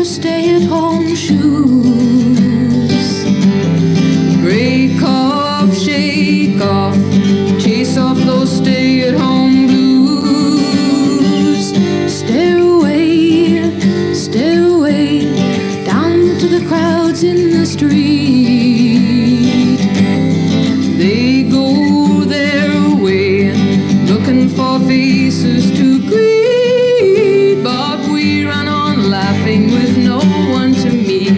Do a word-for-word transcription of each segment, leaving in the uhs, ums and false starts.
your stay-at-home shoes. Break off, shake off, chase off those stay-at-home blues. Stare away, stare away, down to the crowds in the street. They go their way, looking for faces to greet, but we run on laughing with no one to meet.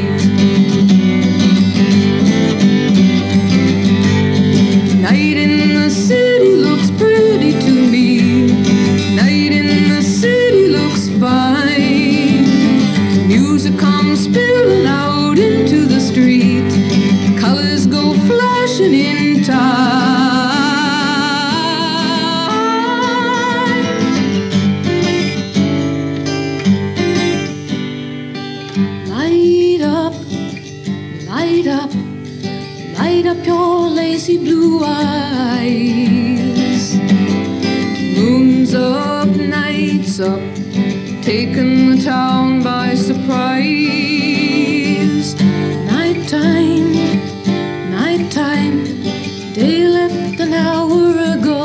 Night in the city looks pretty to me. Night in the city looks fine. Music comes spilling out into the street. Colors go flashing in time. Light up, light up, light up your lazy blue eyes. Moon's up, night's up, taking the town by surprise. Nighttime, nighttime, day left an hour ago.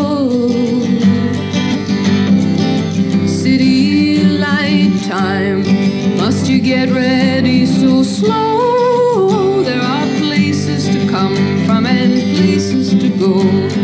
City light time, must you get ready so slow? There are places to come from and places to go.